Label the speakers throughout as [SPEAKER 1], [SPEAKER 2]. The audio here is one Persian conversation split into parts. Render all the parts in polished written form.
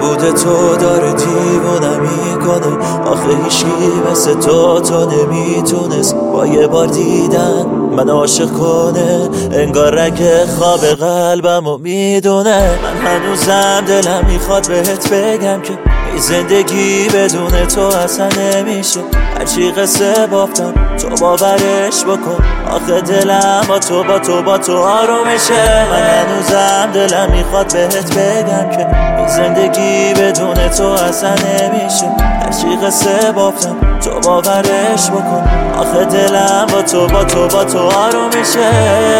[SPEAKER 1] نبود تو داره دیوونه میکنه. آخه هیچکی مثل تو نمیتونست با یه بار دیدن من عاشق کنه. انگار رنگ خواب قلبمو میدونه. من هنوزم دلم میخواد بهت بگم که این زندگی بدون تو اصلا نمیشه. هرچی قصه بافتم تو باورش بکن. آخه دلم با تو آرومشه. من هنوزم دلم میخواد بهت بگم که این زندگی بدون تو اصلا نمیشه. هرچی قصه بافتم تو باورش بکن. آخه دلم با تو آرومشه.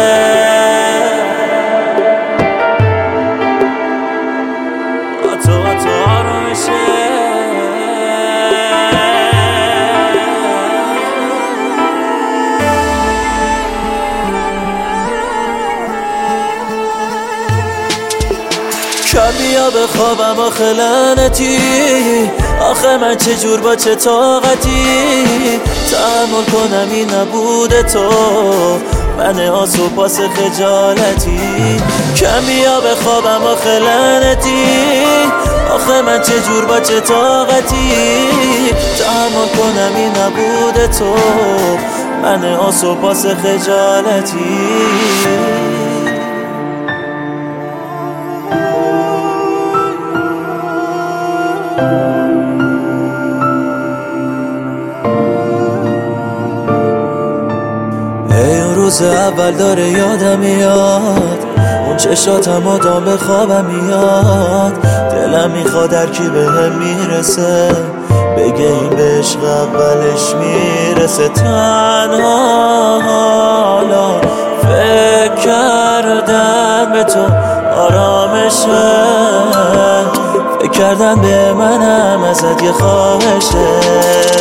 [SPEAKER 1] کم بیا به خوابم آخه لعنتی. آخه من چجور با چه طاقتی تحمل کنم این نبود تو. من آس و پاس خجالتی. کم بیا به خوابم آخه لعنتی. آخه من چجور با چه طاقتی تحمل کنم این نبود تو. من آس و پاس خجالتی. روز اول داره یادم میاد. اون چشاتم آدم به خوابم میاد. دلم میخواد هرکی بهم میرسه بگه این به عشق اولش میرسه. تنها حالا فکر کردن به تو آرامشه. فکر کردن به منم ازت یه خواهشه.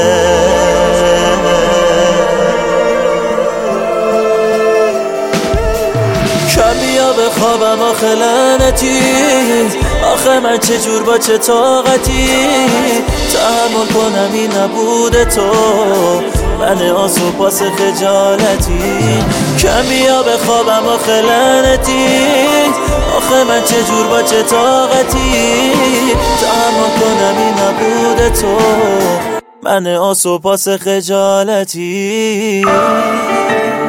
[SPEAKER 1] بیا به خوابم آخه لعنتی. آخه من چجور با چه طاقتی تحمل کنم این نبود تو. من آس و پاس خجالتی. کم بیا به خوابم آخه لعنتی. آخه من چجور با چه طاقتی تحمل کنم این نبود تو. من آس و پاس خجالتی.